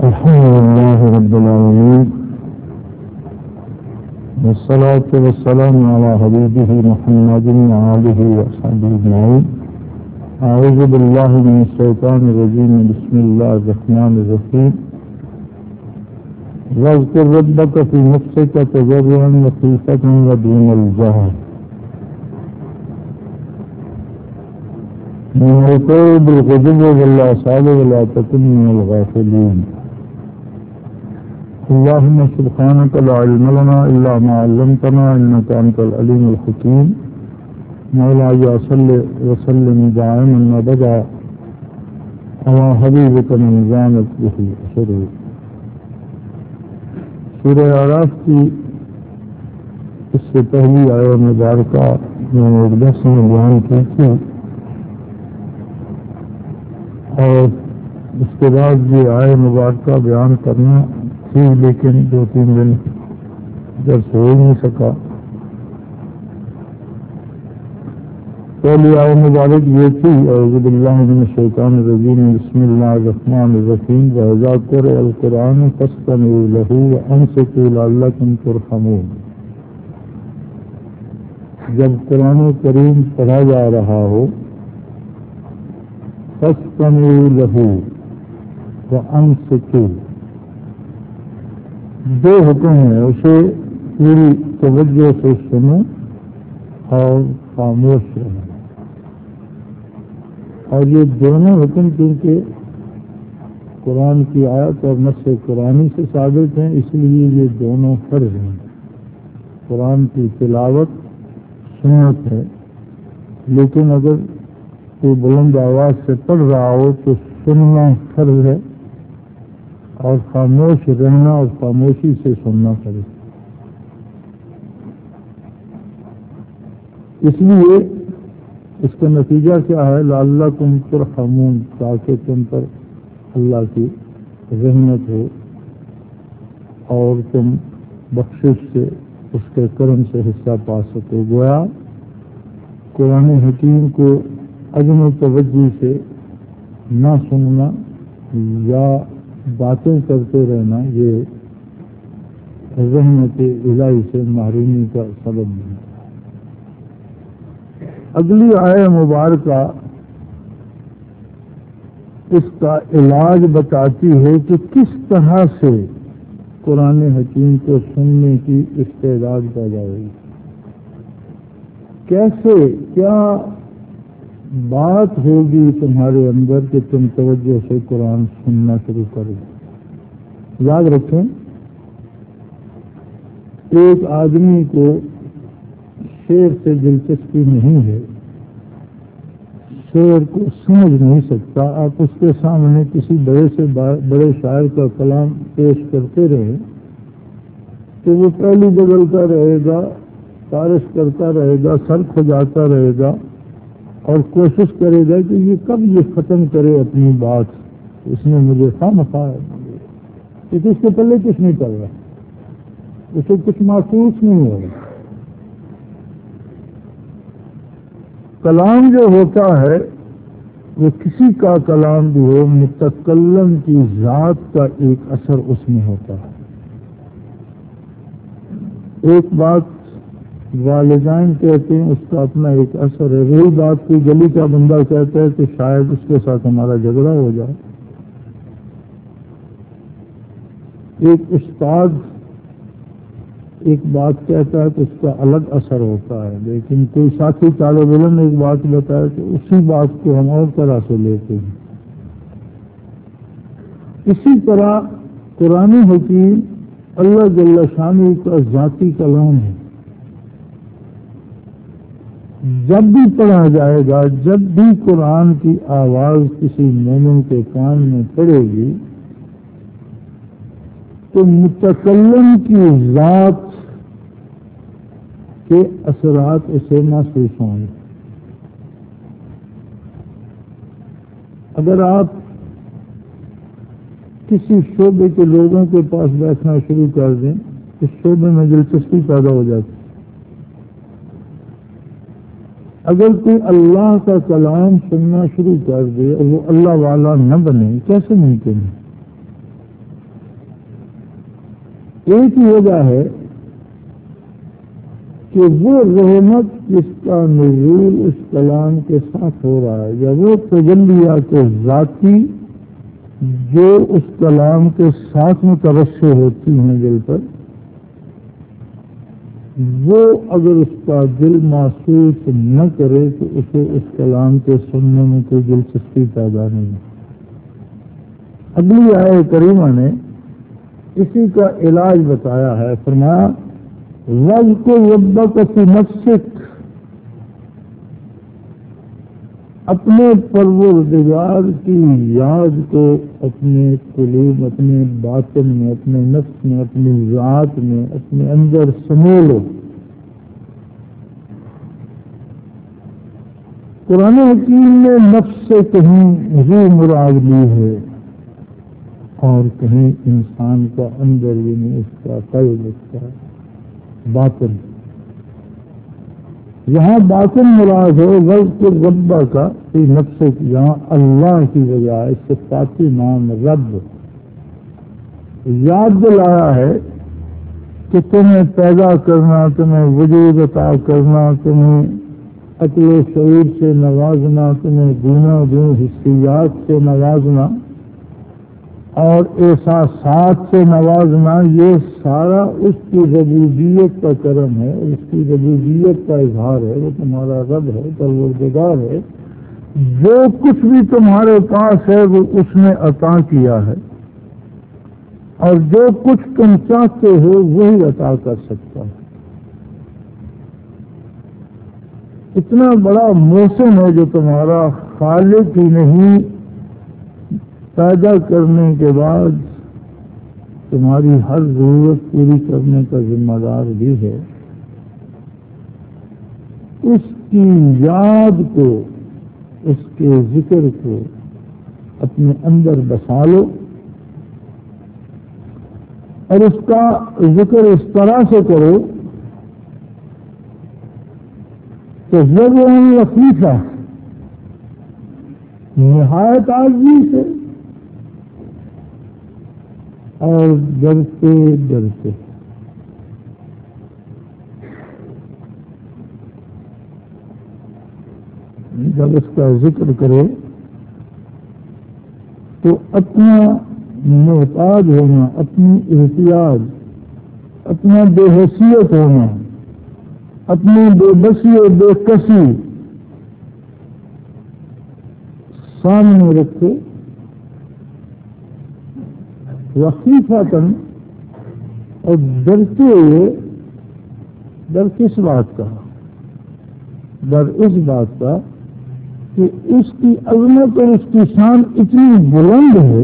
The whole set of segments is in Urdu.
الحمد لله رب العالمين والصلاة والسلام على حبيبه محمد وآله وصحبه أجمعين. أعوذ بالله من الشيطان الرجيم. بسم الله الرحمن الرحيم. واذكر ربك في نفسك تضرعا وخيفة ودون الجهر من القول بالغدو والآصال ولا تكن من الغافلين. اللهم سبحانك لا علم لنا إلا ما علمتنا إنك أنت العليم الحكيم. مولاي صل وسلم دائما أبدا على حبيبك من زانت به أسره. سورہ اعراف کی اس سے پہلی آیت مبارکہ میں ایک درس میں بیان کی تھی اور اس کے بعد یہ آیت مبارکہ بیان کرنا تھی، لیکن 2-3 دن درس ہو ہی نہیں سکا. پہلی آیت مبارک یہ تھی اعوذ باللہ من الشیطان الرجیم بسم اللہ الرحمن الرحیم وَإِذَا قُرِئَ الْقُرْآنُ فَاسْتَمِعُوا لَهُ وَأَنصِتُوا لَعَلَّكُمْ تُرْحَمُونَ. جب قرآن کریم پڑھا جا رہا ہو فَاسْتَمِعُوا لَهُ وَأَنصِتُوا، دو حکم ہیں، اسے پوری توجہ سے سنو اور خاموش رہو. اور یہ دونوں حکم کیونکہ قرآن کی آیت اور نص قرآنی سے ثابت ہیں، اس لیے یہ دونوں فرض ہیں. قرآن کی تلاوت سنت ہے، لیکن اگر کوئی بلند آواز سے پڑھ رہا ہو تو سننا فرض ہے اور خاموش رہنا اور خاموشی سے سننا فرض. اس لیے اس کا نتیجہ کیا ہے؟ لعلکم ترحمون، تاکہ تم پر اللہ کی رحمت ہو اور تم بخشش سے اس کے کرم سے حصہ پا سکو. گویا قرآن حکیم کو عدم توجہ سے نہ سننا یا باتیں کرتے رہنا یہ رحمت الہی سے محرومی کا سبب ہے. اگلی آیت مبارکہ اس کا علاج بتاتی ہے کہ کس طرح سے قرآن حکیم کو سننے کی استعداد پیدا ہوئی، کیسے کیا بات ہوگی تمہارے اندر کہ تم توجہ سے قرآن سننا شروع کرو. یاد رکھیں، ایک آدمی کو شعر سے دلچسپی نہیں ہے، شعر کو سمجھ نہیں سکتا. آپ اس کے سامنے کسی بڑے سے بڑے شاعر کا کلام پیش کرتے رہے تو وہ پہلی بدلتا رہے گا، تارش کرتا رہے گا، سر کھجاتا رہے گا اور کوشش کرے گا کہ یہ کب یہ ختم کرے اپنی بات. اس نے مجھے خواہ کیونکہ اس کے پہلے کچھ نہیں کر رہا، اسے کچھ محسوس نہیں ہوگا. کلام جو ہوتا ہے وہ کسی کا کلام بھی ہو، متکلم کی ذات کا ایک اثر اس میں ہوتا ہے. ایک بات والدین کہتے ہیں، اس کا اپنا ایک اثر ہے. وہی بات کوئی گلی کا بندہ کہتا ہے کہ شاید اس کے ساتھ ہمارا جھگڑا ہو جائے. ایک استاد ایک بات کہتا ہے تو اس کا الگ اثر ہوتا ہے، لیکن کوئی ساتھی طالب علم ایک بات بتائے تو اسی بات کو ہم اور طرح سے لیتے ہیں. اسی طرح قرآن حکیم اللہ جل شانہ کا ذاتی کلام ہے. جب بھی پڑھا جائے گا، جب بھی قرآن کی آواز کسی مومن کے کان میں پڑے گی تو متکلم کی ذات کے اثرات اسے محسوس ہوں گے. اگر آپ کسی شعبے کے لوگوں کے پاس بیٹھنا شروع کر دیں، اس شعبے میں دلچسپی پیدا ہو جاتی. اگر کوئی اللہ کا کلام سننا شروع کر دے اور وہ اللہ والا نہ بنے، کیسے ممکن ہے؟ ایک ہی وجہ ہے کہ وہ رحمت جس کا نزول اس کلام کے ساتھ ہو رہا ہے، یا وہ تجلیات ذاتی جو اس کلام کے ساتھ مترشح ہوتی ہیں دل پر، وہ اگر اس کا دل محسوس نہ کرے تو اسے اس کلام کے سننے میں کوئی دلچسپی پیدا نہیں۔ اگلی آیت کریمہ نے اسی کا علاج بتایا ہے، فرمایا وَاذْكُرْ رَبَّكَ فِي نَفْسِكَ، اپنے پروردگار کی یاد کو اپنے قلوب، اپنے باطن میں، اپنے نفس میں، اپنی ذات میں، اپنے اندر سمولو۔ قرآن حکیم نے نفس سے کہیں روح مراد لی ہے اور کہیں انسان کا اندر بھی نہیں، اس کا قلب، اس کا باطن۔ یہاں باطن مراد ہے وَاذْكُرْ رَبَّكَ فِي نَفْسِكَ، یہاں اللہ کی بجائے صفاتی نام رب یاد دلایا ہے کہ تمہیں پیدا کرنا، تمہیں وجود عطا کرنا، تمہیں عقل و شعور سے نوازنا، تمہیں گناہ حسیات سے نوازنا اور احساسات سے نوازنا، یہ سارا اس کی ربوبیت کا کرم ہے، اس کی ربوبیت کا اظہار ہے۔ وہ تمہارا رب ہے، پروردگار ہے، جو کچھ بھی تمہارے پاس ہے وہ اس نے عطا کیا ہے، اور جو کچھ تم چاہتے ہو وہی عطا کر سکتا ہے۔ اتنا بڑا موسم ہے جو تمہارا خالق ہی نہیں، پیدا کرنے کے بعد تمہاری ہر ضرورت پوری کرنے کا ذمہ دار بھی ہے۔ اس کی یاد کو، اس کے ذکر کو اپنے اندر بسا لو، اور اس کا ذکر اس طرح سے کرو کہ ضرور لطیفہ، نہایت عاجزی سے اور ڈرتے ڈرتے۔ جب اس کا ذکر کرے تو اپنا محتاج ہونا، اپنی احتیاج، اپنا بے حیثیت ہونا، اپنی بے بسی اور بے کسی سامنے رکھے، وخیفتاً، اور ڈرتے ہوئے۔ ڈر کس بات کا؟ ڈر اس بات کا کہ اس کی عظمت اور اس کی شان اتنی بلند ہے،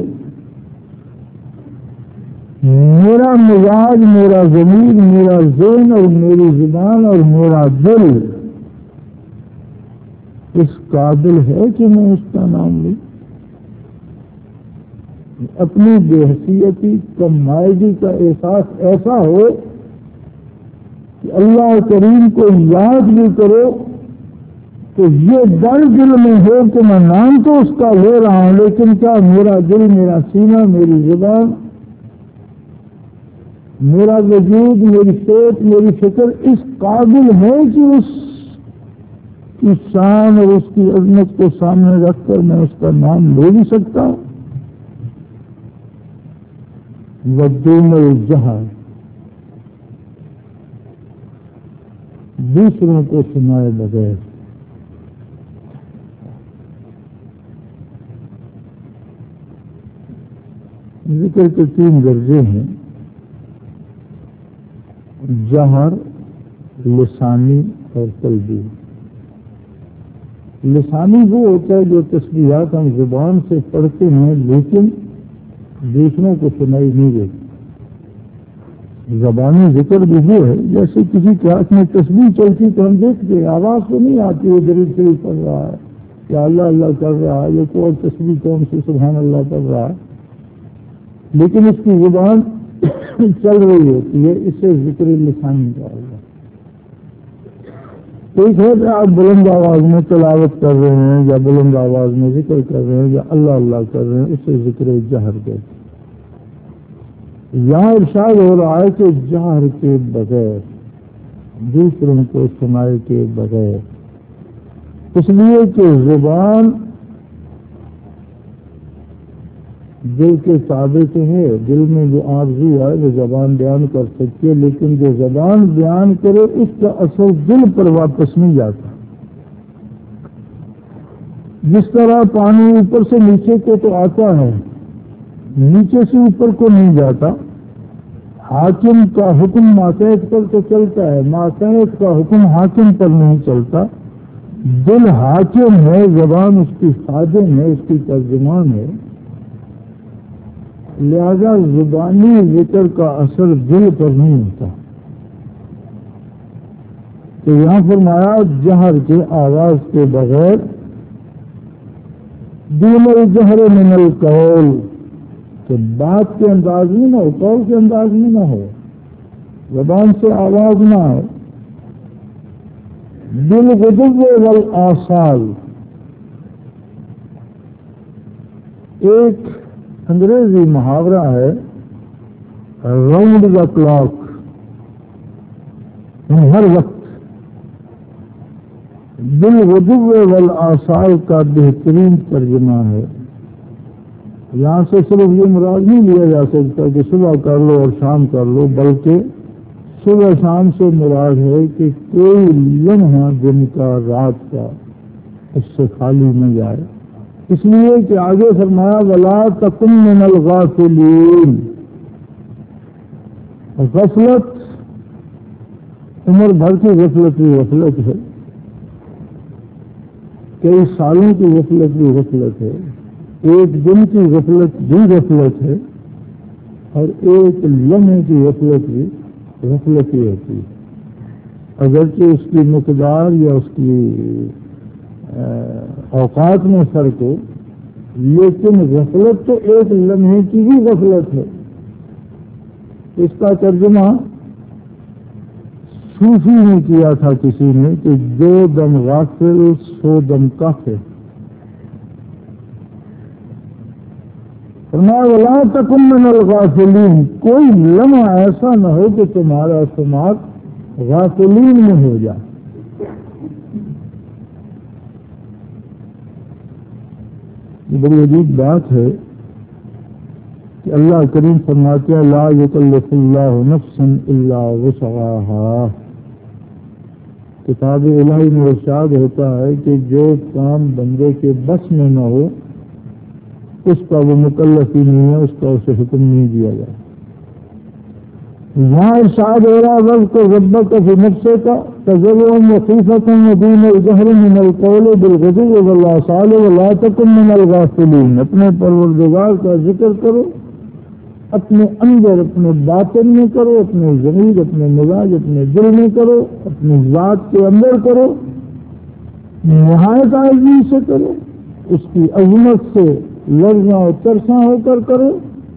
میرا مزاج، میرا ضمیر، میرا ذہن اور میری زبان اور میرا دل اس قابل ہے کہ میں اس کا نام لوں؟ اپنی بے حیثیتی، کمائیگی کا احساس ایسا ہو کہ اللہ کریم کو یاد بھی کرو تو یہ ڈر دل میں ہو کہ میں نام تو اس کا لے رہا ہوں، لیکن کیا میرا دل، میرا سینہ، میری زبان، میرا وجود، میری سوچ، میری فکر اس قابل ہے کہ اس کی شان اور اس کی عظمت کو سامنے رکھ کر میں اس کا نام لے بھی سکتا ہوں؟ ودون الجہر، دوسروں کو سنائے بغیر۔ ذکر کے 3 درجے ہیں: جہر، لسانی اور قلبی۔ لسانی وہ ہوتا ہے جو تسبیحات ہم زبان سے پڑھتے ہیں لیکن دوسروں کو سنائی نہیں دیتی۔ زبانی ذکر بھی وہ ہے جیسے کسی کے ہاتھ میں تسبیح چلتی تو ہم دیکھتے ہیں، آواز تو نہیں آتی، وہ دل سے پڑھ رہا ہے یا اللہ اللہ کر رہا ہے، یا کوئی اور تسبیح کون سے سبحان اللہ پڑھ رہا ہے، لیکن اس کی زبان چل رہی ہوتی ہے، اس سے ذکر لسانی کا ہوگا۔ ایک ہے کہ آپ بلند آواز میں تلاوت کر رہے ہیں یا بلند آواز میں ذکر کر رہے ہیں یا اللہ اللہ کر رہے ہیں، اس سے ذکر جہر کہتے ہیں۔ یہاں ارشاد ہو رہا ہے کہ جہر کے بغیر، دوسروں کو سنائے کے بغیر، اس لیے کہ زبان دل کے تابع سے ہے، دل میں جو آرزو ہے وہ زبان بیان کر سکتی ہے، لیکن جو زبان بیان کرے اس کا اثر دل پر واپس نہیں جاتا۔ جس طرح پانی اوپر سے نیچے کو تو آتا ہے، نیچے سے اوپر کو نہیں جاتا۔ حاکم کا حکم ماتحت پر تو چلتا ہے، ماتحت کا حکم حاکم پر نہیں چلتا۔ دل حاکم ہے، زبان اس کی خادم ہے، اس کی ترجمان ہے، لہذا زبانی ذکر کا اثر دل پر نہیں ہوتا۔ تو یہاں فرمایا جہر کے آواز کے بغیر، دون الجہر من القول، کہ بات کے انداز میں نہ ہو، قول کے انداز میں نہ ہو، زبان سے آواز نہ آئے۔ بالغدو والآصال، ایک انگریزی محاورہ ہے راؤنڈ دا کلاک، ہر وقت۔ بالغدو والآصال کا بہترین ترجمہ ہے۔ یہاں سے صرف یہ مراد نہیں لیا جا سکتا کہ صبح کر لو اور شام کر لو، بلکہ صبح شام سے مراد ہے کہ کوئی لمحہ دن کا، رات کا اس سے خالی نہ جائے، اس لیے کہ آگے فرمایا وَلَا تَكُن مِّنَ الْغَافِلِينَ۔ غفلت عمر بھر کی غفلت بھی غفلت ہے، کئی سالوں کی غفلت بھی غفلت ہے، ایک دن کی غفلت بھی غفلت ہے، اور ایک لمحے کی غفلت بھی غفلت ہی ہوتی ہے، اگرچہ اس کی مقدار یا اس کی اوقات میں فرق ہو، لیکن غفلت تو ایک لمحے کی بھی غفلت ہے۔ اس کا ترجمہ صوفی نے کیا تھا کسی نے کہ جو دم غافل سو دم کافر۔ فرمایا وَلَا تَكُن مِّنَ الْغَافِلِينَ، کوئی لمحہ ایسا نہ ہو کہ تمہارا شمار غافلین میں ہو جائے۔ یہ بڑی عجیب بات ہے کہ اللہ کریم فرماتے ہیں لا یکلف اللہ نفسا الا وسعها۔ کتاب الہی میں ارشاد ہوتا ہے کہ جو کام بندے کے بس میں نہ ہو اس کا وہ مکلف ہی نہیں ہے، اس کا اسے حکم نہیں دیا جائے۔ یہاں ارشاد ہو رہا وَاذْكُرْ رَبَّكَ فِي نَفْسِكَ تَضَرُّعًا وَخِيفَةً وَدُونَ الْجَهْرِ مِنَ الْقَوْلِ بِالْغُدُوِّ وَالْآصَالِ وَلَا تَكُن مِّنَ الْغَافِلِينَ۔ اپنے پروردگار کا ذکر کرو، اپنے اندر، اپنے باطن میں کرو، اپنے ضمیر، اپنے مزاج، اپنے دل میں کرو، اپنی ذات کے اندر کرو، نہایت عاجزی سے کرو، اس کی عظمت سے لرزاں و ترساں ہو کر کرو،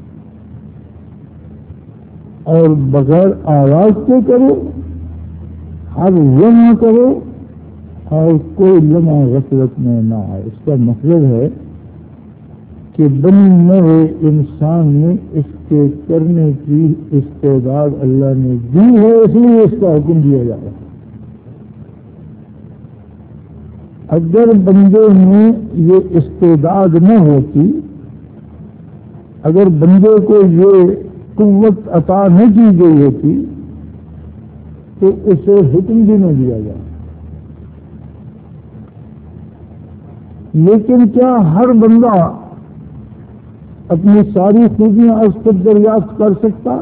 اور بغیر آواز کے کرو، ہر لمحہ کرو، اور کوئی لمحہ غفلت میں نہ آئے۔ اس کا مطلب ہے کہ بنی نوع انسان میں اس کے کرنے کی استعداد اللہ نے دی ہے، اس لیے اس کا حکم دیا جا رہا ہے۔ اگر بندے میں یہ استعداد نہ ہوتی، اگر بندے کو یہ قوت عطا نہ کی گئی ہوتی تو اسے حکم بھی نہ دیا جائے۔ لیکن کیا ہر بندہ اپنی ساری خوبیاں اس پر دریافت کر سکتا؟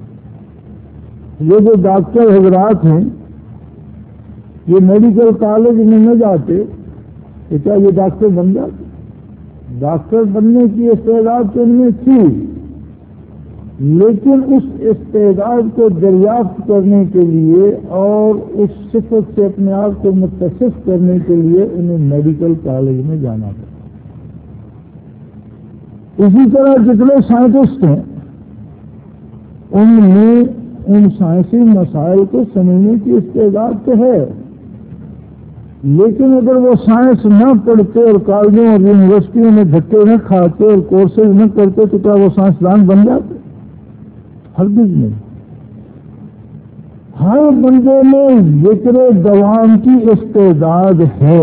یہ جو ڈاکٹر حضرات ہیں یہ میڈیکل کالج میں نہ جاتے کہ کیا یہ ڈاکٹر بن جاتے؟ ڈاکٹر بننے کی استعداد تو ان میں تھی، لیکن اس استعداد کو دریافت کرنے کے لیے اور اس صفت سے اپنے آپ کو متصف کرنے کے لیے انہیں میڈیکل کالج میں جانا پڑا۔ اسی طرح جتنے سائنٹسٹ ہیں ان میں ان سائنسی مسائل کو سمجھنے کی استعداد تو ہے، لیکن اگر وہ سائنس نہ پڑھتے اور کالجوں اور یونیورسٹیوں میں دھکے نہ کھاتے اور کورسز نہ کرتے تو کیا وہ سائنسدان بن جاتے؟ ہرگز نہیں. ہر بندے میں ذکر دوام کی استعداد ہے،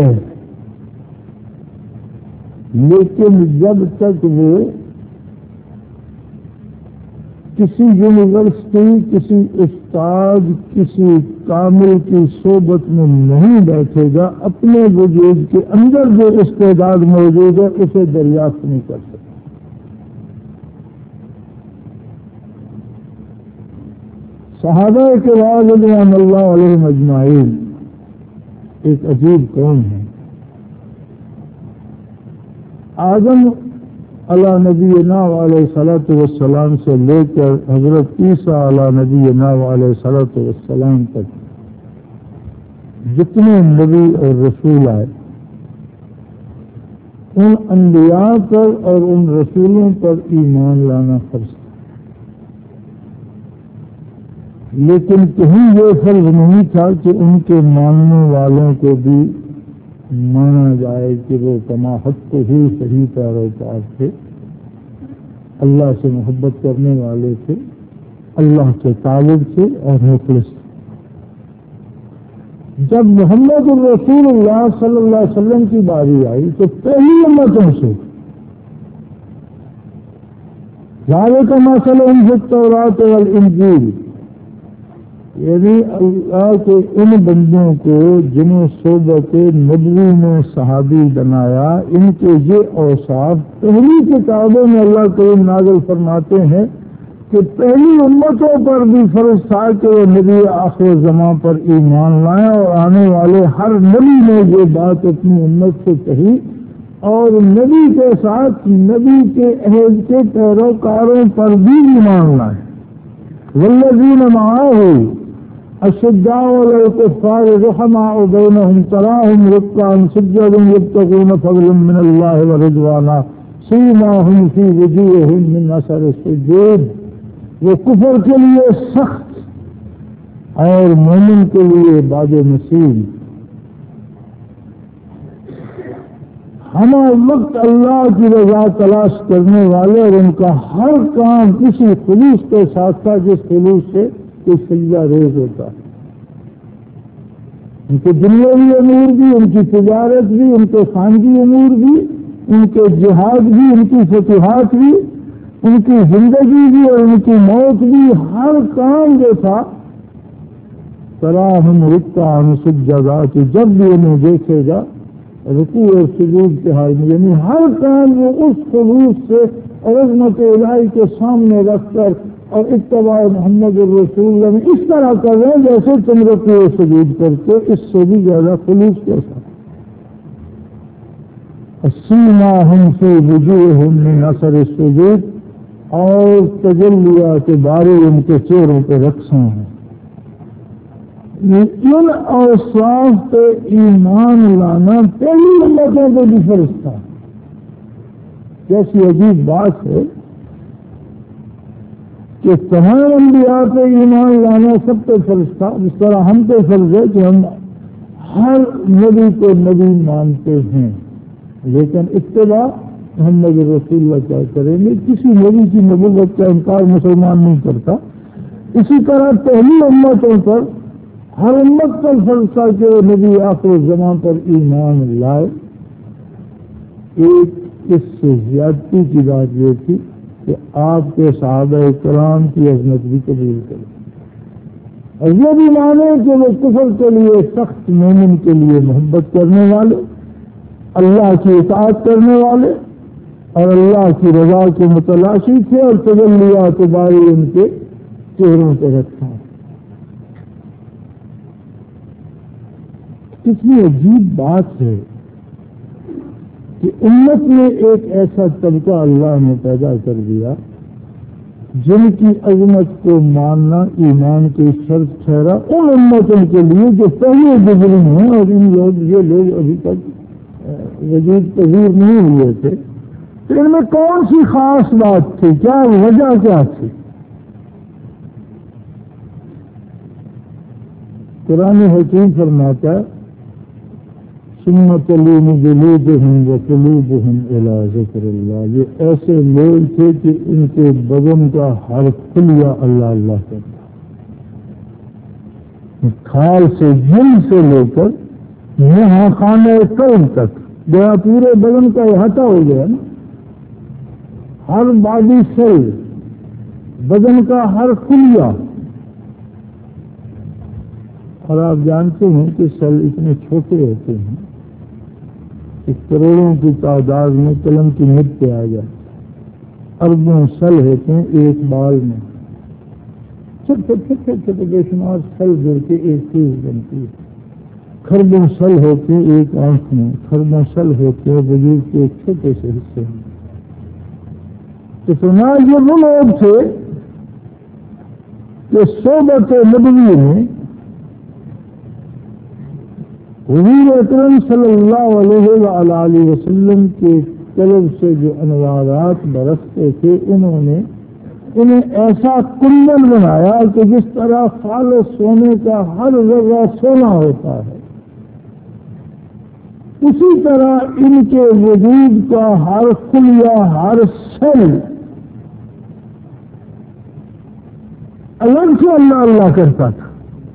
لیکن جب تک وہ کسی یونیورسٹی، کسی استاد، کسی کامل کی صحبت میں نہیں بیٹھے گا، اپنے وجود کے اندر جو استعداد موجود ہے اسے دریافت نہیں کر سکتا. صحابہ کرام رضوان اللہ علیہم اجمعین ایک عجیب قوم ہے. آدم علی نبینا علیہ الصلوۃ والسلام سے لے کر حضرت عیسیٰ علی نبینا علیہ الصلوۃ والسلام تک جتنے نبی اور رسول آئے، ان انبیاء پر اور ان رسولوں پر ایمان لانا فرض تھا. لیکن کہیں یہ فرض نہیں تھا کہ ان کے ماننے والوں کو بھی مانا جائے کہ وہ کما حق ہی صحیح پیروکار تھے، اللہ سے محبت کرنے والے تھے، اللہ کے طالب تھے اور مخلص تھے. جب محمد الرسول اللہ صلی اللہ علیہ وسلم کی باری آئی تو پہلی امتوں سے ذالک مثلہم فی التوراۃ والانجیل، یعنی اللہ کے ان بندوں کو جنہوں صحبت نبوی میں صحابی بنایا، ان کے یہ اوصاف پہلی کتابوں میں اللہ کریم نازل فرماتے ہیں کہ پہلی امتوں پر بھی فرض تھا کہ وہ نبی آخر زمان پر ایمان لائیں، اور آنے والے ہر نبی نے یہ بات اپنی امت سے کہی، اور نبی کے ساتھ نبی کے عہد کے پیروکاروں پر بھی ایمان لائیں. والذین معہ اشداء علی الکفار رحماء بینہم تراہم رکعا سجدا یبتغون فضلا من اللہ ورضوانا سیماہم فی وجوہہم من اثر السجود. وہ کفر کے لیے سخت اور مومن کے لیے باد نصیب. ہم وقت اللہ کی رضا تلاش کرنے والے، اور ان کا ہر کام کسی خلوص کے ساتھ تھا جس خلوص سے کوئی سجدہ ریز ہوتا ہے. ان کے دنیاوی امور بھی، ان کی تجارت بھی، ان کے خانگی امور بھی، ان کے جہاد بھی، ان کی فتوحات بھی، ان کی زندگی بھی اور ان کی موت بھی، ہر کام جو تھا تراہم رکعا سجدا، کہ جب بھی انہیں دیکھے گا رکوع اور سجود کے حال میں، یعنی ہر کام وہ اس خلوص سے اور عظمت الہی کے سامنے رکھ کر اور اتباع محمد الرسول اللہ میں اس طرح کر رہے ہیں جیسے تم رکوع و سجود کرتے، اس سے بھی زیادہ خلوص کے ساتھ. سیماہم فی وجوہہم من اثر السجود، اور تجلیات باری ان کے چہروں پہ رقصیں ہیں. ان اوصاف پہ ایمان لانا پہلی امتوں کو بھی فرض تھا. کیسی عجیب بات ہے کہ تمام انبیاء پہ ایمان لانا سب پہ فرض تھا، جس طرح ہم پہ فرض ہے کہ ہم ہر نبی کو نبی مانتے ہیں، لیکن اتباع محمد رسول اللہ کیا کریں گے. کسی نبی کی نبوت کا انکار مسلمان نہیں کرتا. اسی طرح پہلی امتوں پر ہر امت پر فرض تھا کہ وہ نبی آخر زمان پر ایمان لائے. ایک اس سے زیادتی کی بات یہ تھی کہ آپ کے صحابہ کرام کی عظمت بھی قبول کریں، اور یہ بھی مانے کہ وہ کفر کے لیے سخت، مومن کے لیے محبت کرنے والے، اللہ کی اطاعت کرنے والے اور اللہ کی رضا کے متلاشی تھے، اور تجلیات باری ان کے چہروں پہ رکھا. کتنی عجیب بات ہے کہ امت میں ایک ایسا طبقہ اللہ نے پیدا کر دیا جن کی عظمت کو ماننا ایمان کی شرط ٹھہرا ان امتوں کے لیے جو پہلے گزری ہیں، اور یہ لوگ ابھی تک وجود پذیر نہیں ہوئے تھے. تو ان میں کون سی خاص بات تھی؟ کیا وجہ کیا تھی؟ قرآن حکیم فرماتا ہے ثم تلين جلودهم وقلوبهم إلى ذكر اللہ. یہ ایسے لوگ تھے کہ ان کے بدن کا ہر خلیہ اللہ اللہ کرتا، کھال سے جن سے لے کر یہاں خانہ قلب تک گیا، پورے بدن کا احاطہ ہو گیا نا. ہر باڈی سیل، بدن کا ہر خلیہ. اور آپ جانتے ہیں کہ سیل اتنے چھوٹے ہوتے ہیں کہ کروڑوں کی تعداد میں قلم کی مد پہ آ جائے. اربوں سیل ہوتے ہیں ایک بال میں، چھوٹے بے شمار سیل جڑ کے ایک چیز بنتی ہے. خربوں سیل ہوتے ہیں ایک آنکھ میں، خربوں سیل ہوتے ہیں وجود کے ایک چھوٹے سے حصے میں. تو سنا یہ وہ لوگ تھے کہ صحبت نبوی میں حضور اکرم صلی اللہ علیہ وآلہ وسلم کے قلب سے جو انوارات برستے تھے، انہیں ایسا کنڈل بنایا کہ جس طرح خالص سونے کا ہر ذرہ سونا ہوتا ہے، اسی طرح ان کے وجود کا ہر خلیہ، ہر سیل الگ سے اللہ اللہ کرتا تھا.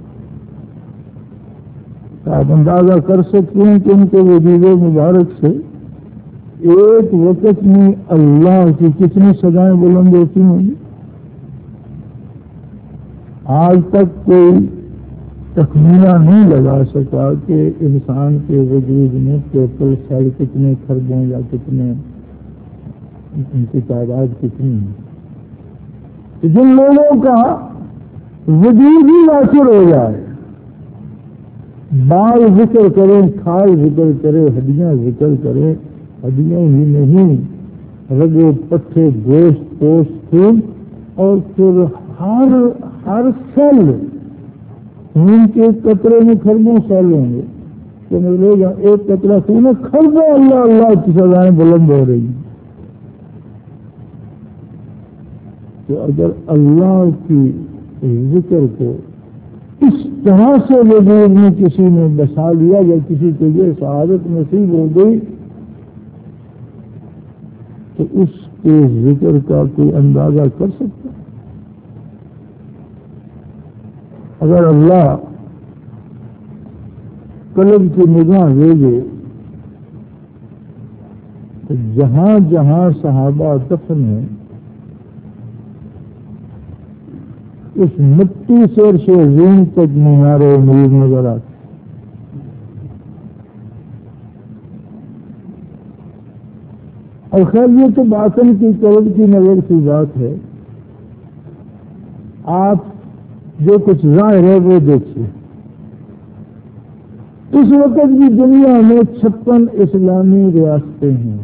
آپ اندازہ کر سکتے ہیں کہ ان کے وجود مبارک سے ایک وقت میں اللہ کی کتنی سزائیں بلند ہوتی ہوں گی. آج تک کوئی تخمینہ نہیں لگا سکا کہ انسان کے وجود میں ٹوٹل سیل کتنے خربوں یا کتنے ان کی تعداد کتنی ہے. جن لوگوں کا وجود ہی واثر ہو جائے، بال ذکر کریں، کھال ذکر کرے، ہڈیاں ذکر کریں، ہڈیاں ہی نہیں، رگے پٹھے، گوشت پوشت خون، اور پھر ہر سیل خون کے قطرے میں خربوں سیل ہوں گے تو ملے گا ایک قطرہ خون میں خربوں اللہ اللہ کی سزائیں بلند ہو رہی ہیں. تو اگر اللہ کی ذکر کو اس طرح سے وجود میں کسی نے بسا لیا یا کسی کے لیے سعادت نصیب ہو گئی تو اس کے ذکر کا کوئی اندازہ کر سکتا. اگر اللہ قلب کی نگاہ دے دے تو جہاں جہاں صحابہ دفن ہیں اس مٹی سے عرش عظیم تک مینار امید نظر آتی. اور خیر یہ تو باطن کی قلب کی نظر کی بات ہے. آپ جو کچھ ظاہر ہے وہ دیکھیے. اس وقت بھی دنیا میں 56 اسلامی ریاستیں ہیں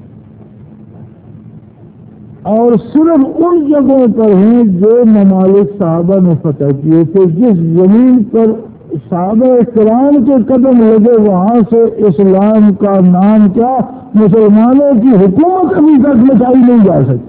اور صرف ان جگہوں پر ہیں جو ممالک صحابہ نے فتح کیے تھے. جس زمین پر صحابہ کرام کے قدم لگے وہاں سے اسلام کا نام کیا مسلمانوں کی حکومت ابھی تک مٹائی نہیں جا سکتی.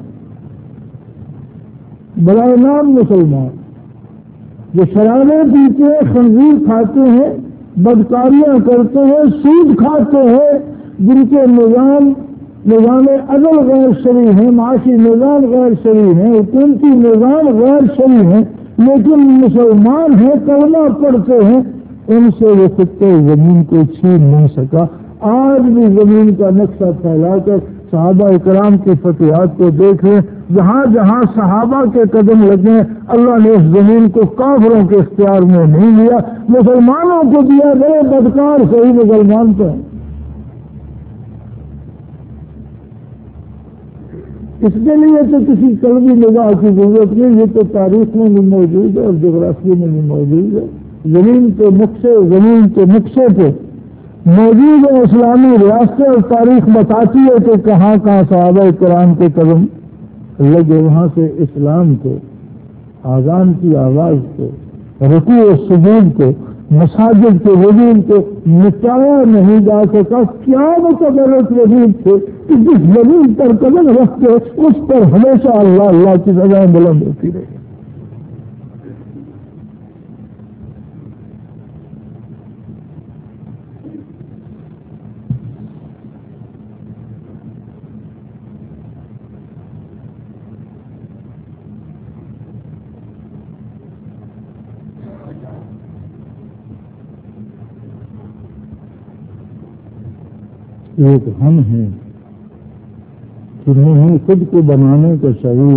برائے نام مسلمان جو شرابیں پیتے ہیں، خنزیر کھاتے ہیں، بدکاریاں کرتے ہیں، سود کھاتے ہیں، جن کے نظام عدل غیر شرعی ہیں، معاشی نظام غیر شرعی ہیں، حکومتی نظام غیر شرعی ہیں، لیکن مسلمان ہیں، کلمہ پڑھتے ہیں، ان سے وہ خطے زمین کو چھین نہیں سکا. آج بھی زمین کا نقشہ پھیلا کر صحابہ کرام کی فتوحات کو دیکھیں. جہاں جہاں صحابہ کے قدم لگے اللہ نے اس زمین کو کافروں کے اختیار میں نہیں لیا، مسلمانوں کو دیا. بڑے بدکار صحیح مسلمان تو ہیں. اس کے لیے تو کسی قلبی نگاہ کی ضرورت نہیں. یہ تو تاریخ میں بھی موجود ہے اور جغرافیہ میں بھی موجود ہے. زمین کے نقشے پہ موجود ہے اسلامی ریاستیں اور تاریخ بتاتی ہے کہ کہاں کہاں صحابہ کرام کے قدم لگے. وہاں سے اسلام کو، آذان کی آواز کو، رکوع و سجود کو، مساجد کے وجود کو مٹایا نہیں جا سکا. کیا متبرک وجود تھے کہ جس زمین پر قدم رکھتے اس پر ہمیشہ اللہ اللہ کی سزائیں بلند ہوتی رہی. ایک ہم ہیں کہ نہیں خود کو بنانے کا شعور،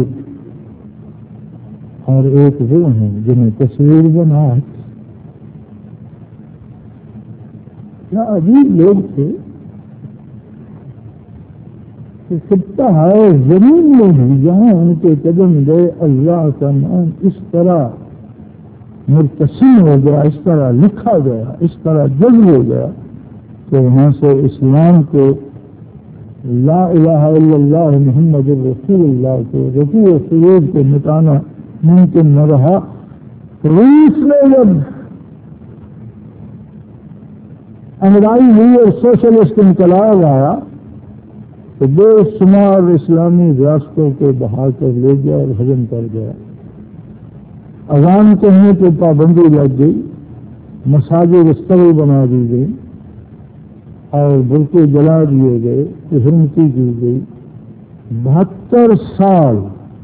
اور ایک وہ ہیں جنہیں تصویر بنا۔ کیا عجیب لوگ تھے کہ خطہ ہے زمین میں بھی جہاں ان کے قدم گئے اللہ کا نام اس طرح مرتسم ہو گیا، اس طرح لکھا گیا، اس طرح جذب ہو گیا کہ وہاں سے اسلام کو، لا الہ الا اللہ محمد رسول اللہ کو، رفیع و سرور کو مٹانا ممکن نہ رہا۔ روس میں جب امرائی ہوئی اور سوشلسٹ انقلاب آیا تو بے شمار اسلامی ریاستوں کو بہا کر لے گیا اور ہضم کر گیا۔ اذان کہنے پہ پابندی لگ گئی، مساجد استوی بنا دی گئی اور برقع جلا دیے گئے، حرمتی کی گئی۔ 72 سال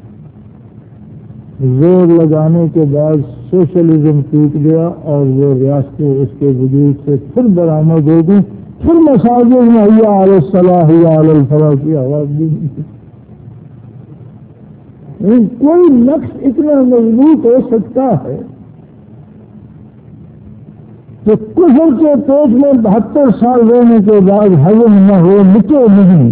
زور لگانے کے بعد سوشلزم ٹوٹ گیا اور وہ ریاستیں اس کے وجود سے پھر برآمد ہو گئی، پھر مساجد میں حی علی الصلاح حی علی الفلاح کی آواز بھی نہیں۔ کوئی نقش اتنا مضبوط ہو سکتا ہے کہ کفر کے پیٹ میں 72 سال رہنے کے بعد ہضم نہ ہو، مٹے نہیں۔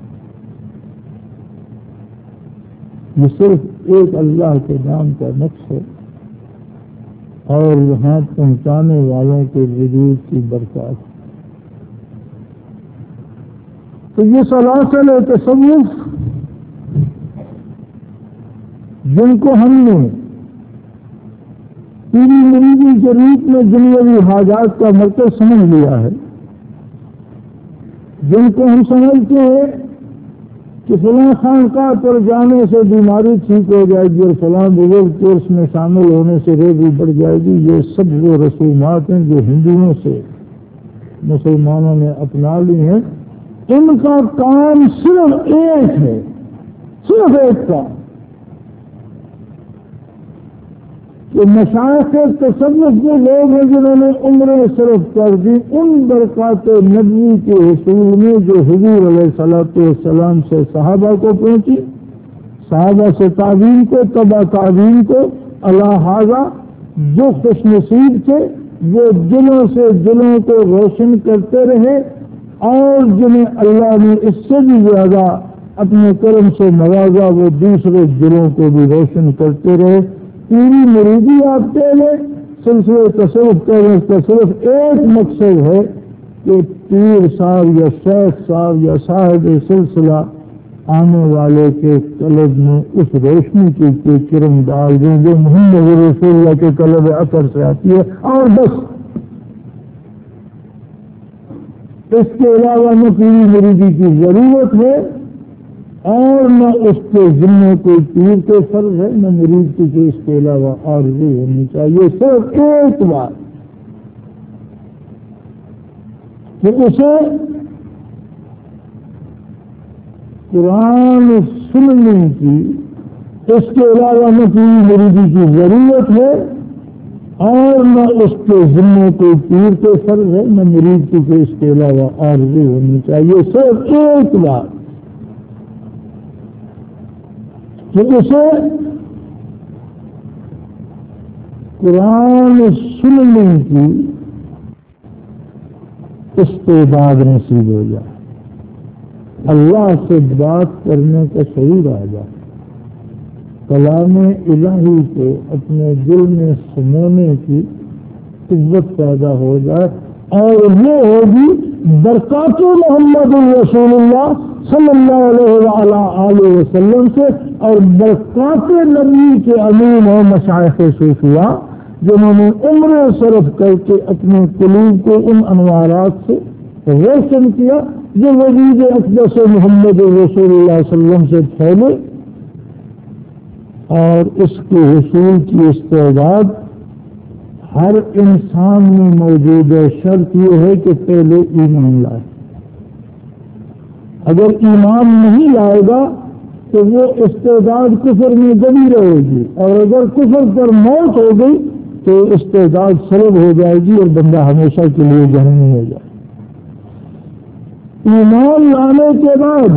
یہ صرف ایک اللہ کے نام کا نقش ہے اور یہاں پہنچانے والوں کے وجود کی برکات۔ تو یہ سلاسل تصوف جن کو ہم نے پیری مریدی کے روپ میں دنیاوی حاجات کا مرکز سمجھ لیا ہے، جن کو ہم سمجھتے ہیں کہ فلاں خانقاہ پر جانے سے بیماری ٹھیک ہو جائے گی اور فلاں بزرگ کورس میں شامل ہونے سے ریزی بڑھ جائے گی، یہ سب وہ رسومات ہیں جو ہندوؤں سے مسلمانوں نے اپنا لی ہیں۔ ان کا کام صرف ایک ہے، صرف ایک کا، کہ مشائخ تصوف کے لوگ ہیں جنہوں نے عمریں صرف کر دی ان برکات نبوی کے حصول میں جو حضور علیہ الصلوۃ والسلام سے صحابہ کو پہنچی، صحابہ سے تابعین کو، تبع تابعین کو، الہٰذا جو خوش نصیب تھے وہ دلوں سے دلوں کو روشن کرتے رہے، اور جنہیں اللہ نے اس سے بھی زیادہ اپنے کرم سے نوازا وہ دوسرے دلوں کو بھی روشن کرتے رہے۔ پوری مریدی آپ کہہ لیں، سلسلہ تصوف کہہ لیں، اس کا صرف ایک مقصد ہے کہ پیر صاحب یا شیخ صاحب یا صاحب سلسلہ آنے والے کے قلب میں اس روشنی کی کرن ڈال دیں جو محمد رسول اللہ کے قلب اثر سے آتی ہے، اور بس اس کے علاوہ نہ پوری مریدی کی ضرورت ہے اور نہ اس کے ذمے کوئی پیر کے فرض ہے، نہ مرید کی اس کے علاوہ آرزو ہونی چاہیے۔ صرف ایک بات کہ اسے قرآن سننے کی اس کے علاوہ نہ پوری مریدی کی ضرورت ہے اور نہ اس کے ذمے کوئی پیر کے فرض ہے، نہ مرید کی اس کے علاوہ آرزو ہونی چاہیے۔ صرف ایک بات کہ اسے قرآن سننے کی استعداد نصیب ہو جائے، اللہ سے بات کرنے کا شعور آ جائے، کلام الہی کو اپنے دل میں سمونے کی قوت پیدا ہو جائے، اور یہ ہوگی برکات محمد رسول اللہ صلی اللہ علیہ وسلم سے اور برکات نبی کے امین و مشائخ صوفیہ جنہوں نے عمریں صرف کر کے اپنے قلوب کو ان انوارات سے روشن کیا جو وجود اقدس محمد رسول اللہ صلی اللہ علیہ وسلم سے پھیلے، اور اس کے حصول کی استعداد ہر انسان میں موجود ہے۔ شرط یہ ہے کہ پہلے ایمان لائے، اگر ایمان نہیں لائے گا تو وہ استعداد کفر میں دبی رہے گی، اور اگر کفر پر موت ہو گئی تو استعداد سلب ہو جائے گی اور بندہ ہمیشہ کے لیے جہنمی ہو جائے۔ ایمان لانے کے بعد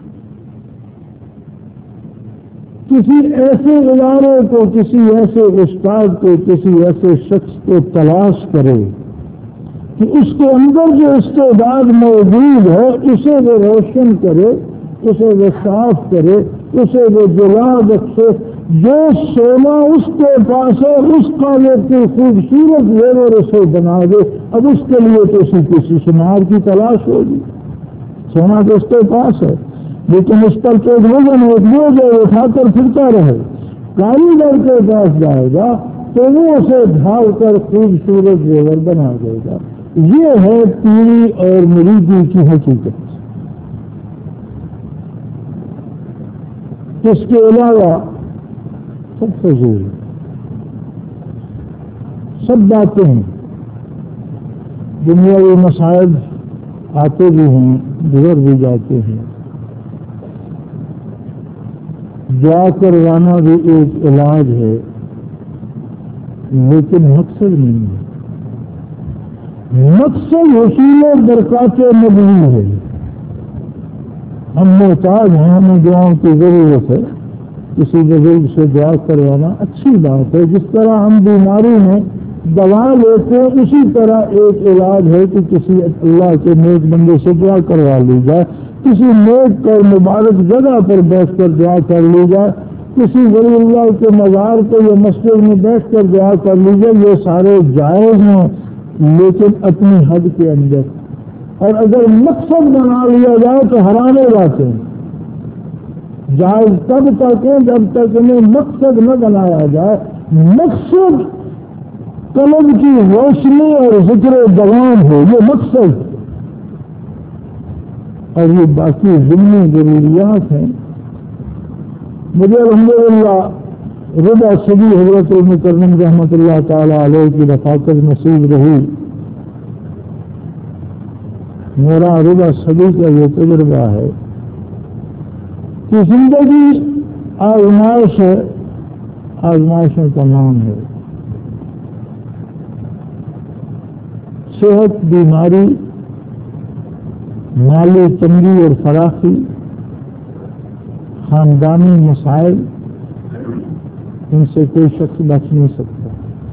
کسی ایسے ادارے کو، کسی ایسے استاد کو، کسی ایسے شخص کو تلاش کرے کہ اس کے اندر جو استعداد موجود ہے اسے وہ روشن کرے، اسے وہ صاف کرے، اسے وہ جلا بخشے۔ جو سونا اس کے پاس ہے اس کا وہ کوئی خوبصورت زیور اسے بنا دے۔ اب اس کے لیے تو کسی سنار کی تلاش ہوگی۔ سونا تو اس کے پاس ہے لیکن اس پر تو وزن ایک بوجھ ہے، اٹھا کر پھرتا رہے۔ کاریگر کے پاس جائے گا تو وہ اسے ڈھال کر خوبصورت زیور بنا دے گا۔ یہ ہے پیری اور مریدی کی حقیقت۔ اس کے علاوہ سب فضول، سب باتیں دنیاوی مسائل آتے بھی ہیں، گزر بھی جاتے ہیں۔ دعا کروانا بھی ایک علاج ہے لیکن مقصد نہیں ہے۔ مقصد حصول برکات نبوی ہے۔ ہم محتاج ہیں، ہمیں دعاؤں کی ضرورت ہے۔ کسی بزرگ سے دعا کروانا اچھی بات ہے۔ جس طرح ہم بیماری میں دوا لیتے ہیں اسی طرح ایک علاج ہے کہ کسی اللہ کے نیک بندے سے دعا کروا لی جائے، کسی نیک اور مبارک جگہ پر بیٹھ کر دعا کر لی جائے، کسی ولی اللہ کے مزار کو یا مسجد میں بیٹھ کر دعا کر لی جائے۔ یہ سارے جائز ہیں لیکن اپنی حد کے اندر، اور اگر مقصد بنا لیا جائے تو حرام ہو جاتے ہیں۔ جائز تب تک ہے جب تک انہیں مقصد نہ بنایا جائے۔ مقصد قلم کی روشنی اور ذکر دوام ہو، یہ مقصد، اور یہ باقی ضمنی ضروریات ہیں۔ مجھے الحمدللہ رضا صدی حضرت المکرم رحمۃ اللہ تعالی علیہ کی رفاقت نصیب رہی۔ میرا رضا صدی کا یہ تجربہ ہے کہ زندگی آزمائش ہے، آزمائشوں کا نام ہے۔ صحت، بیماری، مالی تنگی اور فراخی، خاندانی مسائل، ان سے کوئی شخص بچ نہیں سکتا۔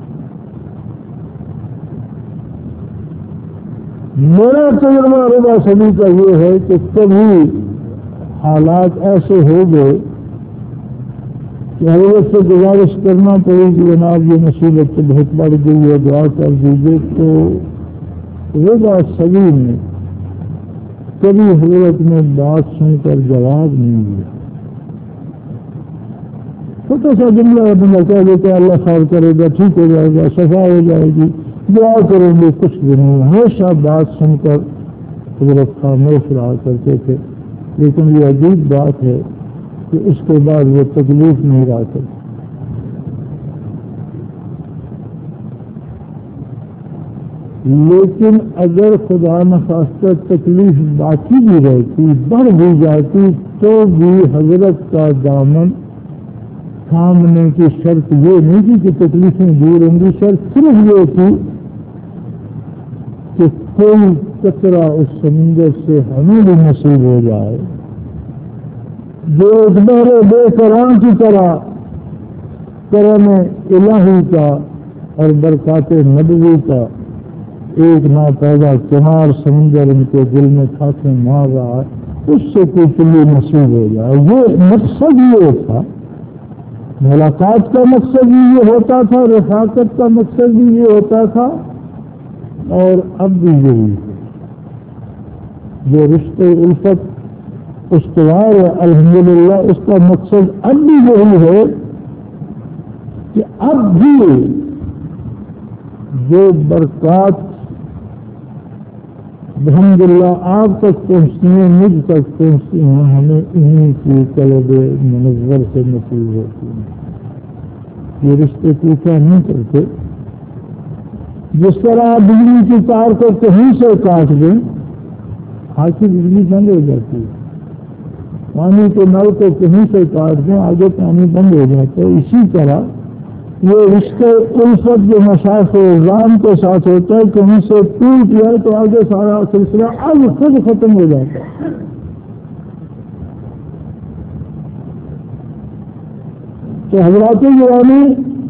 میرا تجربہ رضا صدی کا یہ ہے کہ کبھی حالات ایسے ہو گئے کہ حضرت سے گزارش کرنا پڑی کہ جناب یہ مصیبت تو بہت بڑھ گئی ہے، دعا کر دیجیے، تو رضا صدی نے کبھی حضرت نے بات سن کر جواب نہیں دیا۔ چھوٹا سا جملہ بندہ کہہ دیتا ہے اللہ خیر کرے گا، ٹھیک ہو جائے گا، صفا ہو جائے گی، دعا کریں گے، کچھ بھی نہیں۔ ہمیشہ بات سن کر حضرت خاموش رہا کرتے تھے، لیکن یہ عجیب بات ہے کہ اس کے بعد وہ تکلیف نہیں رہا کرتے۔ لیکن اگر خدا نخواستہ تکلیف باقی بھی رہتی، بڑھ بھی جاتی، تو بھی حضرت کا دامن تھامنے کی شرط یہ نہیں تھی کہ تکلیفیں دور ہوں گی، شرط صرف یہ تھی کہ کوئی قطرہ اس سمندر سے ہمیں بھی نصیب ہو جائے جو ایک بحر بے قرار کی طرح کرم الہی کا اور برکات نبوی کا ایک ناپیدا کنار سمندر ان کے دل میں کھاتے مار رہا ہے، اس سے کوئی کلی نصیب ہو جائے۔ یہ مقصد یہ تھا، ملاقات کا مقصد بھی یہ ہوتا تھا، رفاقت کا مقصد بھی یہ ہوتا تھا، اور اب بھی یہی ہے۔ جو رشتے الفت استوار ہے الحمدللہ، اس کا مقصد اب بھی یہی ہے کہ اب بھی جو برکات الحمدللہ آپ تک پہنچتی ہیں، مجھ تک پہنچتی ہیں، ہمیں انہیں کی قلب منور سے نصیب ہوتی ہیں۔ یہ رشتے پیچھا نہیں کرتے۔ جس طرح آپ بجلی کی تار کو کہیں سے کاٹ دیں، آج کی بجلی بند ہو جاتی ہے، پانی کے نل کو کہیں سے کاٹ دیں، آگے پانی بند ہو جاتا ہے۔ اسی طرح یہ رشتے الفت جو مشاق الزام کے ساتھ ہوتا ہے، کہیں سے ٹوٹ جائے تو آگے سارا سلسلہ اب خود ختم ہو جاتا ہے۔ تو حضرات گرامی،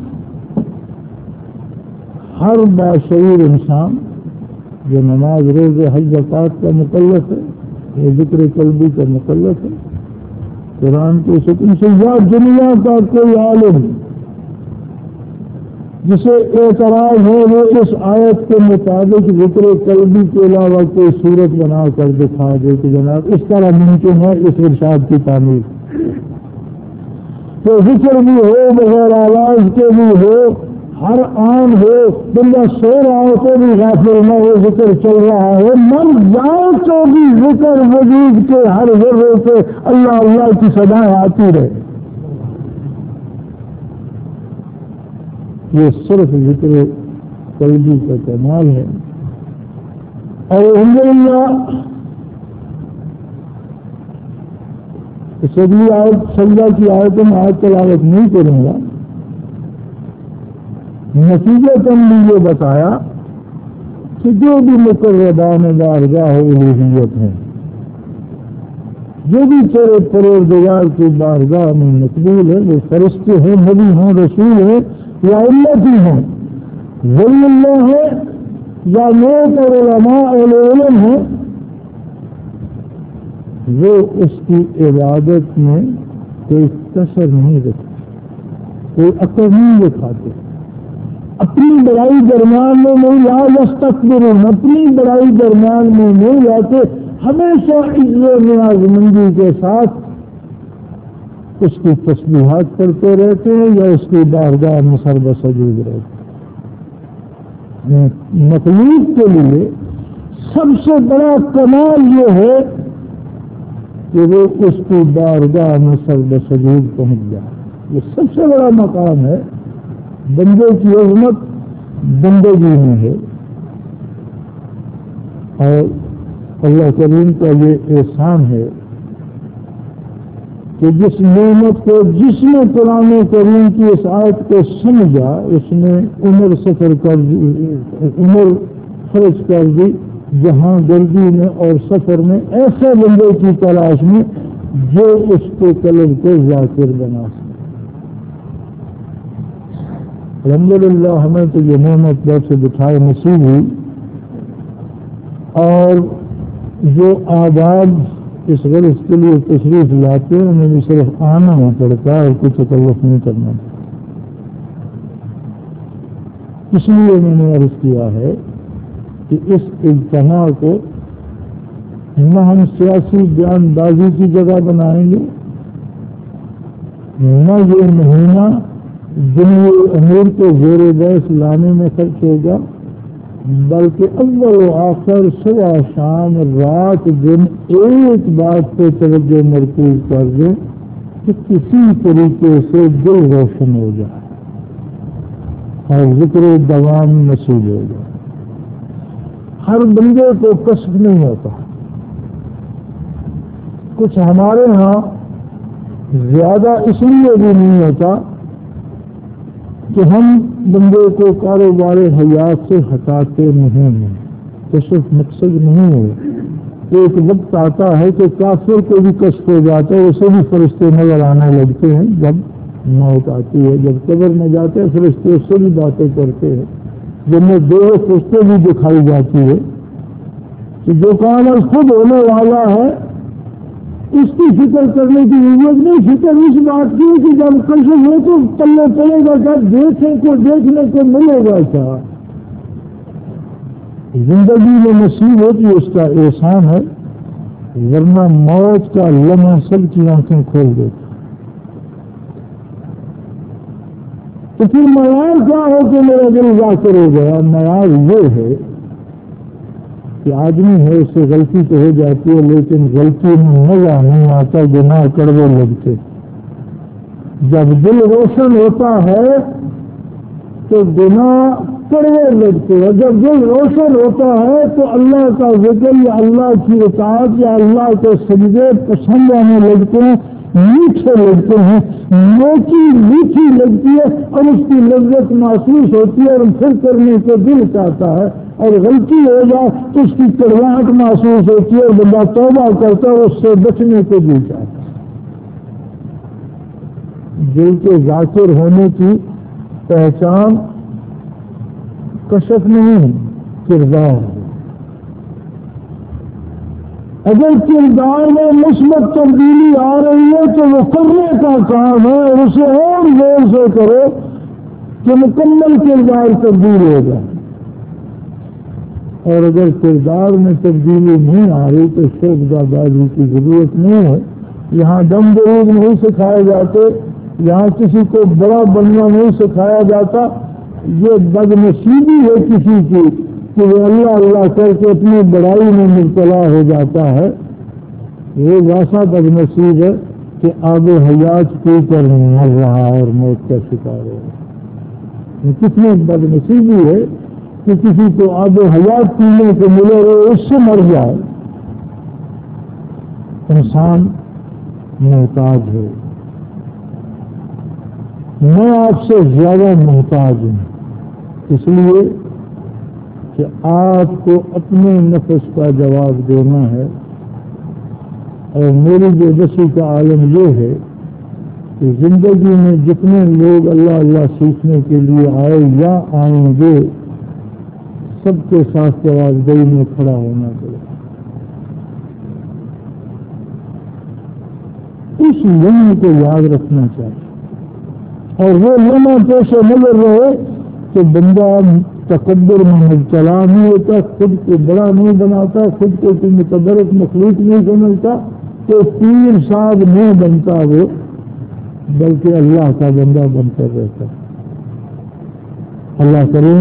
ہر باشعور انسان جو نماز روزے حج زکوٰۃ کا مکلف ہے، یہ ذکر قلبی کا مکلف ہے، قرآن کے حکم سے، یا دنیا کا کوئی عالم جسے اعتراض ہے وہ اس آیت کے مطابق ذکر قلبی کے علاوہ کوئی صورت بنا کر دکھا دے کہ جناب اس طرح ممکن ہے اس ارشاد کی تعمیر، تو ذکر بھی ہو، بغیر آواز کے بھی ہو، ہر آن ہو، بندہ سو رہا ہو تو بھی غافل نہ ہو، ذکر چل رہا ہے، من جائے تو بھی ذکر وجود کے ہر ذرے سے اللہ اللہ کی صدائیں آتی رہے۔ یہ صرف ذکر قلبی کا کمال ہے۔ اور الحمدللہ اس اگلی آیت سجدہ کی آیتوں میں آیت تلاوت نہیں کروں گا، نتیجتاً بھی یہ بتایا کہ جو بھی مقربان بارگاہ الوہیت ہیں، جو بھی تیرے پروردگار کی بارگاہ میں مقبول ہے، وہ فرشتے ہیں، نبی ہوں، رسول ہیں، یا امتی ہوں، ولی اللہ ہے، یا نیک اور علماء علم ہیں، وہ اس کی عبادت میں کوئی کسر نہیں رکھتے، کوئی عقل نہیں دکھاتے، اپنی بڑائی درمیان میں نہیں لا یستکبرون، اپنی بڑائی درمیان میں نہیں لاتے، ہمیشہ عزت و نیازمندی کے ساتھ اس کی تسبیحات کرتے رہتے ہیں یا اس کی بارگاہ میں سر بسجود رہتے ہیں۔ مخلوق کے لیے سب سے بڑا کمال یہ ہے کہ وہ اس کی بارگاہ میں سر بسجود پہنچ جائے، یہ سب سے بڑا مقام ہے۔ بندے کی عظمت بندگی میں ہے، اور اللہ کریم کا یہ احسان ہے کہ جس نعمت کو، جس نے قرآن کریم کی اس آیت کو سمجھا، اس نے عمر خرچ کر دی جہاں گردی میں اور سفر میں ایسے بندے کی تلاش میں جو اس کے قلب کو ذاکر بنا سکے۔ الحمدللہ ہمیں تو یہ نعمت در سے بٹھائے نصیب ہوئی، اور جو آباد اس غرض کے لیے تشریف لاتے ہیں انہیں بھی صرف آنا ہی پڑتا ہے اور کچھ تکلف نہیں کرنا۔ اس لیے میں نے عرض کیا ہے کہ اس اجتماع کو نہ ہم سیاسی بیان بازی کی جگہ بنائیں گے، نہ یہ مہینہ دنیا امور کو زیر بحث لانے میں خرچ ہوگا، بلکہ اول و آخر صبح شام رات دن ایک بات پہ توجہ مرکوز کر دیں کہ کسی طریقے سے دل روشن ہو جائے اور ذکر دوام نصیب ہو جائے۔ ہر بندے کو کسب نہیں ہوتا، کچھ ہمارے ہاں زیادہ اس لیے بھی نہیں ہوتا کہ ہم بندے کو کاروبار حیات سے ہٹاتے نہیں ہیں، تو صرف مقصد نہیں ہے۔ ایک وقت آتا ہے کہ کافر کو بھی کشف ہو جاتا ہے، اسے بھی فرشتے نظر آنے لگتے ہیں جب موت آتی ہے، جب قبر میں جاتے ہیں فرشتے اس سے بھی باتیں کرتے ہیں، جن میں دو فرشتے بھی دکھائی جاتی ہے کہ جو کام از خود ہونے والا ہے اس کی فکر کرنے کی ضرورت نہیں، فکر اس بات کی کہ جب کشف ہو تو پلے پڑے گا کیا، دیکھنے کو ملے گا کیا۔ زندگی میں نصیب ہوتی اس کا احسان ہے، ورنہ موت کا لمحہ سب کی آنکھیں کھول دیتا۔ تو پھر معیار کیا ہو کہ میرا دل ذاکر ہو گیا؟ معیار یہ ہے کہ آدمی ہے اس سے غلطی تو ہو جاتی ہے، لیکن غلطی میں مزہ نہیں آتا، گناہ کڑوے لگتے۔ جب دل روشن ہوتا ہے تو گناہ کڑوے لگتے ہیں، جب دل روشن ہوتا ہے تو اللہ کا ذکر یا اللہ کی اطاعت یا اللہ کے سجدے پسند آنے لگتے ہیں، میٹھے لگتے ہیں، موٹی میٹھی لگتی ہے اور اس کی لذت محسوس ہوتی ہے اور پھر کرنے کو دل چاہتا ہے، اور غلطی ہو جائے تو اس کی کڑواہٹ محسوس ہوتی ہے اور بندہ توبہ کرتا ہے، اس سے بچنے کو دل چاہتا ہے۔ دل کے ذاکر ہونے کی پہچان کشف نہیں، کردار ہے۔ اگر کردار میں مثبت تبدیلی آ رہی ہے تو وہ کرنے کا کام ہے، اور اسے اور زور سے کرو کہ مکمل کردار تبدیل ہو جائے۔ اور اگر کردار میں تبدیلی نہیں آ رہی تو شوقہ بازی کی ضرورت نہیں ہے۔ یہاں دم درود نہیں سکھائے جاتے، یہاں کسی کو بڑا بننا نہیں سکھایا جاتا۔ یہ بدنصیبی ہے کسی کی کہ وہ اللہ اللہ کر کے اپنی بڑائی میں مبتلا ہو جاتا ہے۔ یہ ویسا بدنصیب ہے کہ آب حیات پی کر مر رہا ہے اور موت کا شکار ہے۔ یہ کتنی بدنصیبی ہے کہ کسی کو آب حیات پینے کو ملے اور اس سے مر جائے۔ انسان محتاج ہے، میں آپ سے زیادہ محتاج ہوں، اس لیے کہ آپ کو اپنے نفس کا جواب دینا ہے۔ اور میری بے بسی کا عالم یہ ہے کہ زندگی میں جتنے لوگ اللہ اللہ سیکھنے کے لیے آئے یا آئیں گے، سب کے ساتھ جواب دہی میں کھڑا ہونا پڑے۔ اس لمحے کو یاد رکھنا چاہیے، اور وہ لمحہ پیش نظر رہے کہ بندہ تکبر میں مبتلا نہیں ہوتا، خود کو بڑا نہیں بناتا، خود کو کوئی متبرک مخلوق نہیں سمجھتا، تو پیر صاحب نہیں بنتا وہ، بلکہ اللہ کا بندہ بن کر رہتا۔ اللہ کریم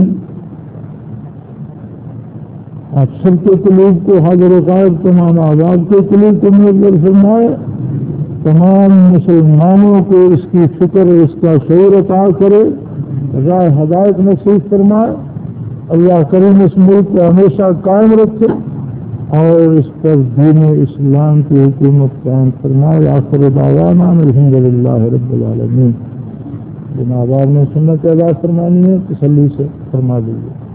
آپ سب کے قلوب کو حاضر و غائب تمام آباد کے قلوب کو منور فرمائے، تمام مسلمانوں کو اس کی فکر اس کا شعور عطا کرے، راہ ہدایت نصیب فرمائے۔ اللہ کریم اس ملک کو ہمیشہ قائم رکھے اور اس پر دین اسلام کی حکومت قائم فرمائے۔ آخر دعوانا الحمدللہ رب العالمین۔ جناب آپ نے سنت ادا فرمانی ہے، تسلی سے فرما دیجیے۔